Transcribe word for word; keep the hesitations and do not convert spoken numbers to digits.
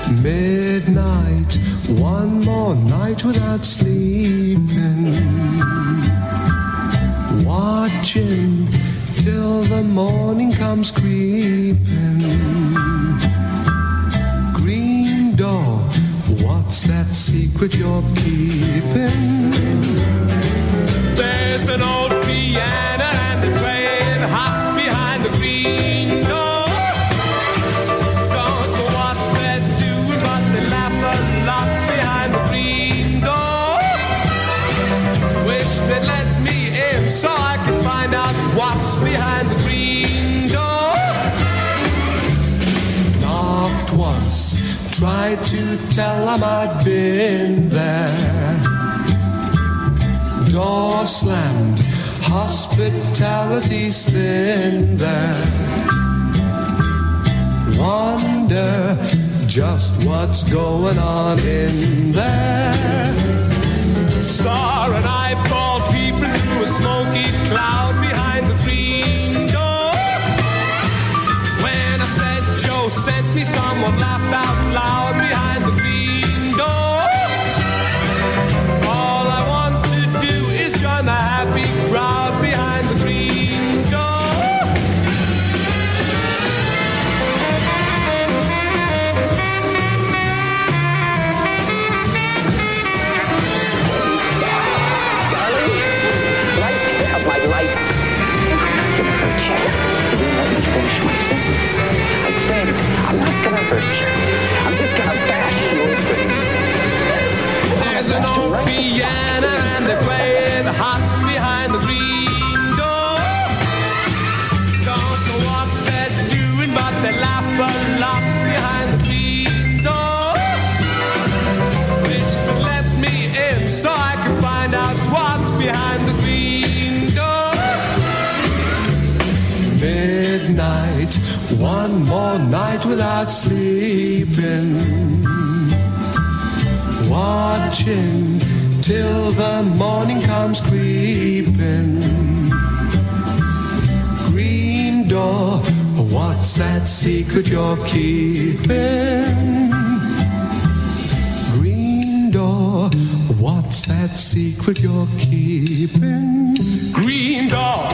Midnight, one more night without sleeping, watching till the morning comes creeping. Green door, what's that secret you're keeping? There's an old piano and it's playing hot behind the green door. Don't know what they're doing, but they laugh a lot behind the green door. Wish they'd let me in so I could find out what's behind the green door. Knocked once, tried to tell them I'd been there. Door slammed, hospitality's thin there. Wonder just what's going on in there. Saw an eyeball peeping through a smoky cloud behind the green door. When I said Joe sent me, someone laughed out loud behind the green door. All I want to do is join the happy crowd behind the green door. Darling, light of my life. I'm not gonna hurt you. You didn't let me finish my sentence. I said, I'm not gonna hurt you. I'm just gonna bash you open. There's an old piano and they're playing hot behind the green door. Don't know what they're doing, but they laugh a lot behind the green door. Wish they'd let me in so I could find out what's behind the green door. Midnight, one more night without sleeping, watching till the morning comes creeping. Green door, what's that secret you're keeping? Green door, what's that secret you're keeping? Green door.